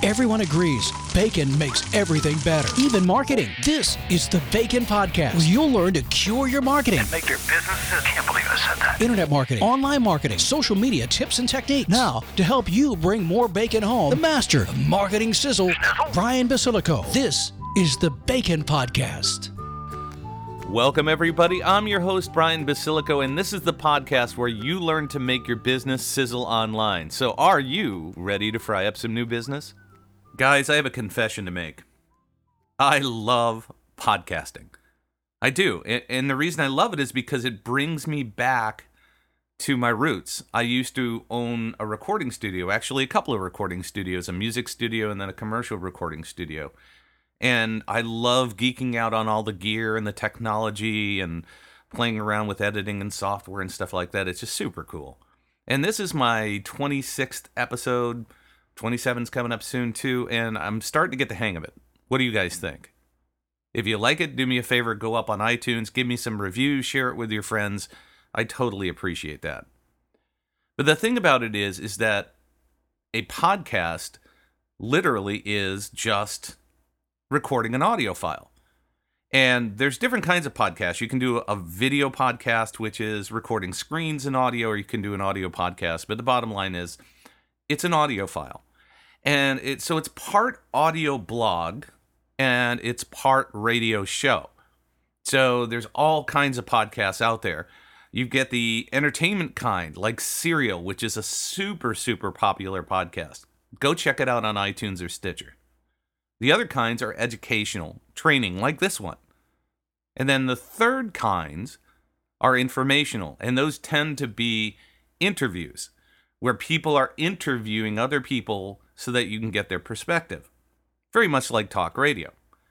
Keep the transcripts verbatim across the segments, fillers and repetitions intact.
Everyone agrees bacon makes everything better, even marketing. This is the Bacon Podcast, where you'll learn to cure your marketing. And make your business, I can't believe I said that. Internet marketing, online marketing, social media tips and techniques. Now, to help you bring more bacon home, the master of marketing sizzle, Sizzle? Brian Basilico. This is the Bacon Podcast. Welcome, everybody. I'm your host, Brian Basilico, and this is the podcast where you learn to make your business sizzle online. So are you ready to fry up some new business? Guys, I have a confession to make. I love podcasting. I do. And the reason I love it is because it brings me back to my roots. I used to own a recording studio, actually a couple of recording studios, a music studio and then a commercial recording studio. And I love geeking out on all the gear and the technology and playing around with editing and software and stuff like that. It's just super cool. And this is my twenty-sixth episode. twenty-seven's coming up soon too, and I'm starting to get the hang of it. What do you guys think? If you like it, do me a favor, go up on iTunes, give me some reviews, share it with your friends. I totally appreciate that. But the thing about it is, is that a podcast literally is just recording an audio file. And there's different kinds of podcasts. You can do a video podcast, which is recording screens and audio, or you can do an audio podcast. But the bottom line is, it's an audio file. And it, so it's part audio blog, and it's part radio show. So there's all kinds of podcasts out there. You get the entertainment kind, like Serial, which is a super, super popular podcast. Go check it out on iTunes or Stitcher. The other kinds are educational, training, like this one. And then the third kinds are informational, and those tend to be interviews, where people are interviewing other people so that you can get their perspective. Very much like talk radio.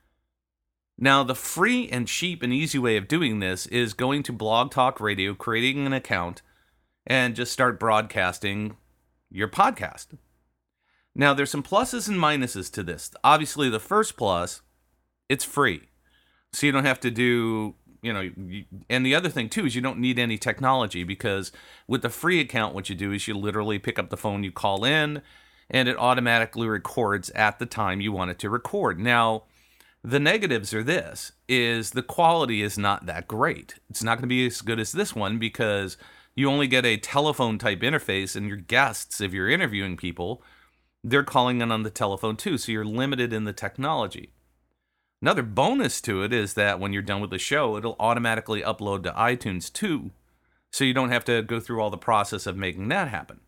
Now, the free and cheap and easy way of doing this is going to Blog Talk Radio, creating an account, and just start broadcasting your podcast. Now, there's some pluses and minuses to this. Obviously, the first plus, it's free. So you don't have to do, you know, you, and the other thing, too, is you don't need any technology, because with the free account, what you do is you literally pick up the phone, you call in, and it automatically records at the time you want it to record. Now, the negatives are this, is the quality is not that great. It's not going to be as good as this one, because you only get a telephone-type interface, and your guests, if you're interviewing people, they're calling in on the telephone too, so you're limited in the technology. Another bonus to it is that when you're done with the show, it'll automatically upload to iTunes too, so you don't have to go through all the process of making that happen.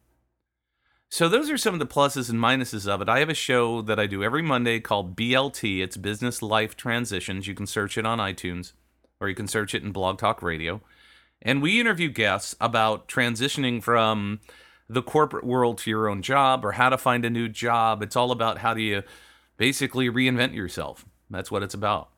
So those are some of the pluses and minuses of it. I have a show that I do every Monday called B L T. It's Business Life Transitions. You can search it on iTunes, or you can search it in Blog Talk Radio. And we interview guests about transitioning from the corporate world to your own job, or how to find a new job. It's all about how do you basically reinvent yourself. That's what it's about.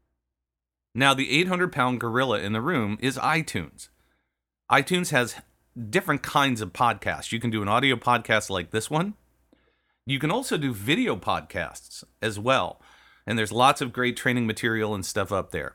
Now, the eight hundred pound gorilla in the room is iTunes. iTunes has different kinds of podcasts. You can do an audio podcast like this one. You can also do video podcasts as well. And there's lots of great training material and stuff up there.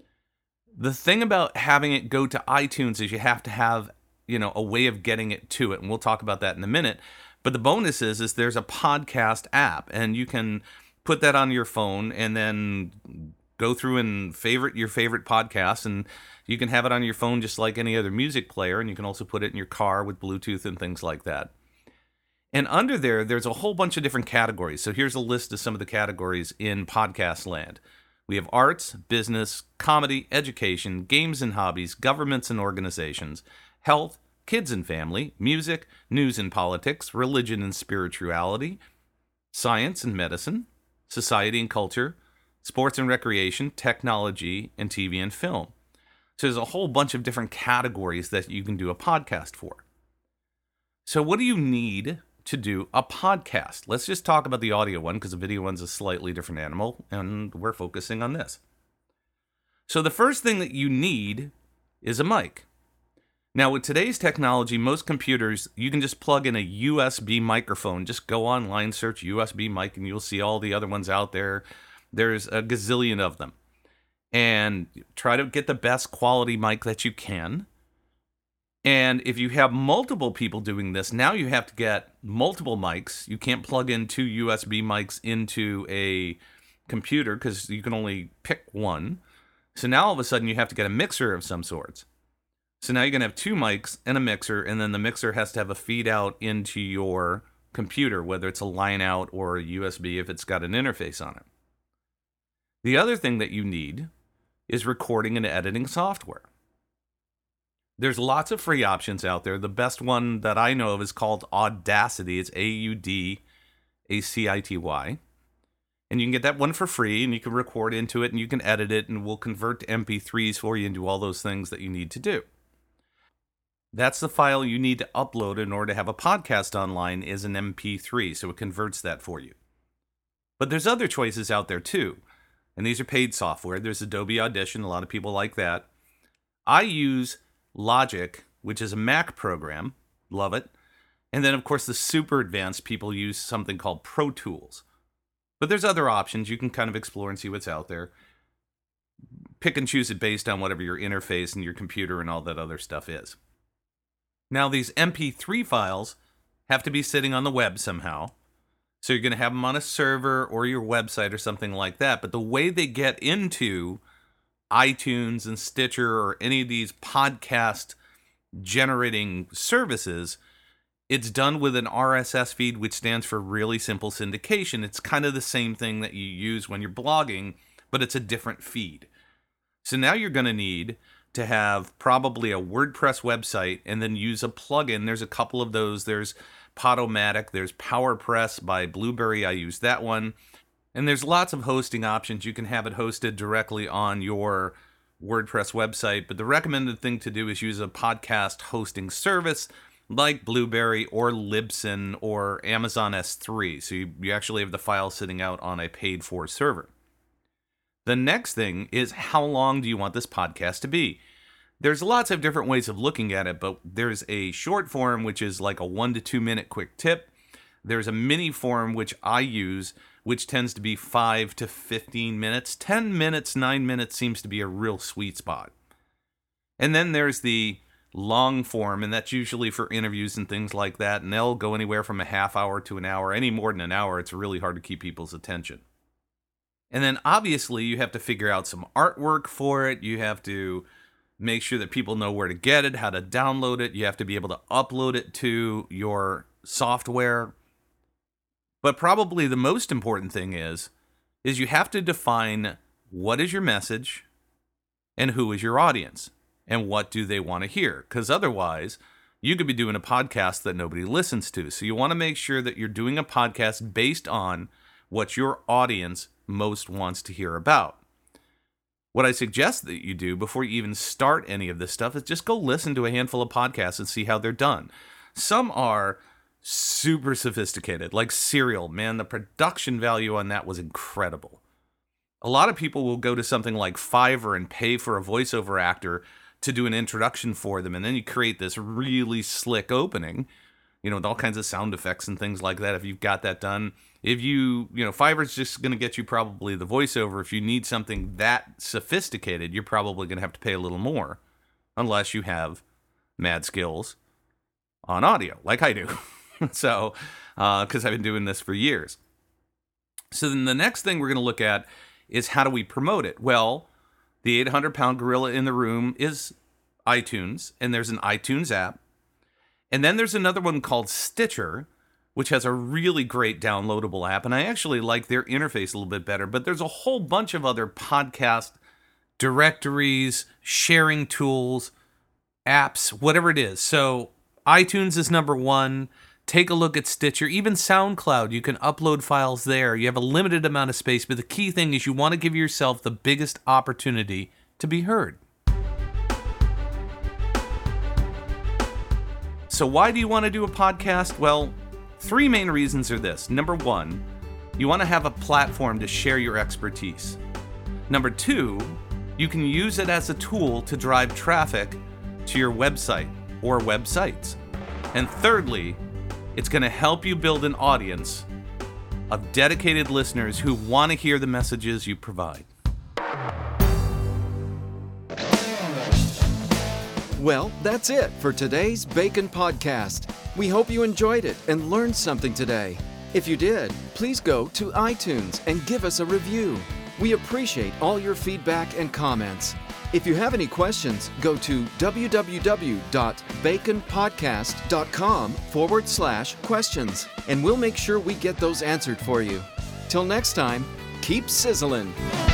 The thing about having it go to iTunes is you have to have, you know, a way of getting it to it, and we'll talk about that in a minute. But the bonus is, is there's a podcast app, and you can put that on your phone and then go through and favorite your favorite podcasts, and you can have it on your phone just like any other music player, and you can also put it in your car with Bluetooth and things like that. And under there, there's a whole bunch of different categories. So here's a list of some of the categories in podcast land. We have arts, business, comedy, education, games and hobbies, governments and organizations, health, kids and family, music, news and politics, religion and spirituality, science and medicine, society and culture, sports and recreation, technology, and T V and film. So there's a whole bunch of different categories that you can do a podcast for. So what do you need to do a podcast? Let's just talk about the audio one, because the video one's a slightly different animal, and we're focusing on this. So the first thing that you need is a mic. Now, with today's technology, most computers, you can just plug in a U S B microphone. Just go online, search U S B mic, and you'll see all the other ones out there. There's a gazillion of them. And try to get the best quality mic that you can. And if you have multiple people doing this, now you have to get multiple mics. You can't plug in two U S B mics into a computer because you can only pick one. So now all of a sudden you have to get a mixer of some sorts. So now you're going to have two mics and a mixer, and then the mixer has to have a feed out into your computer, whether it's a line out or a U S B if it's got an interface on it. The other thing that you need is recording and editing software. There's lots of free options out there. The best one that I know of is called Audacity. It's A U D A C I T Y. And you can get that one for free, and you can record into it, and you can edit it, and we'll convert to M P threes for you and do all those things that you need to do. That's the file you need to upload in order to have a podcast online is an M P three, so it converts that for you. But there's other choices out there too, and these are paid software. There's Adobe Audition. A lot of people like that. I use Logic, which is a Mac program. Love it. And then, of course, the super advanced people use something called Pro Tools. But there's other options. You can kind of explore and see what's out there. Pick and choose it based on whatever your interface and your computer and all that other stuff is. Now, these M P three files have to be sitting on the web somehow. So you're going to have them on a server or your website or something like that. But the way they get into iTunes and Stitcher or any of these podcast generating services, it's done with an R S S feed, which stands for really simple syndication. It's kind of the same thing that you use when you're blogging, but it's a different feed. So now you're going to need to have probably a WordPress website and then use a plugin. There's a couple of those. There's Podomatic, there's PowerPress by Blueberry. I use that one. And there's lots of hosting options. You can have it hosted directly on your WordPress website, but the recommended thing to do is use a podcast hosting service like Blueberry or Libsyn or Amazon S three. So you, you actually have the file sitting out on a paid-for server. The next thing is, how long do you want this podcast to be? There's lots of different ways of looking at it, but there's a short form, which is like a one to two minute quick tip. There's a mini form, which I use, which tends to be five to fifteen minutes. ten minutes, nine minutes seems to be a real sweet spot. And then there's the long form, and that's usually for interviews and things like that, and they'll go anywhere from a half hour to an hour. Any more than an hour, it's really hard to keep people's attention. And then obviously you have to figure out some artwork for it. You have to make sure that people know where to get it, how to download it. You have to be able to upload it to your software. But probably the most important thing is, is you have to define what is your message and who is your audience and what do they want to hear. Because otherwise, you could be doing a podcast that nobody listens to. So you want to make sure that you're doing a podcast based on what your audience most wants to hear about. What I suggest that you do before you even start any of this stuff is just go listen to a handful of podcasts and see how they're done. Some are super sophisticated, like Serial. Man, the production value on that was incredible. A lot of people will go to something like Fiverr and pay for a voiceover actor to do an introduction for them, and then you create this really slick opening, you know, with all kinds of sound effects and things like that if you've got that done. If you, you know, Fiverr's just going to get you probably the voiceover. If you need something that sophisticated, you're probably going to have to pay a little more, unless you have mad skills on audio, like I do. So, because uh, I've been doing this for years. So then the next thing we're going to look at is, how do we promote it? Well, the eight hundred pound gorilla in the room is iTunes, and there's an iTunes app. And then there's another one called Stitcher, which has a really great downloadable app, and I actually like their interface a little bit better. But there's a whole bunch of other podcast directories, sharing tools, apps, whatever it is. So iTunes is number one. Take a look at Stitcher. Even SoundCloud, you can upload files there. You have a limited amount of space, but the key thing is you want to give yourself the biggest opportunity to be heard. So why do you want to do a podcast? Well, three main reasons are this. Number one, you want to have a platform to share your expertise. Number two, you can use it as a tool to drive traffic to your website or websites. And thirdly, it's going to help you build an audience of dedicated listeners who want to hear the messages you provide. Well, that's it for today's Bacon Podcast. We hope you enjoyed it and learned something today. If you did, please go to iTunes and give us a review. We appreciate all your feedback and comments. If you have any questions, go to www.baconpodcast.com forward slash questions, and we'll make sure we get those answered for you. Till next time, keep sizzling.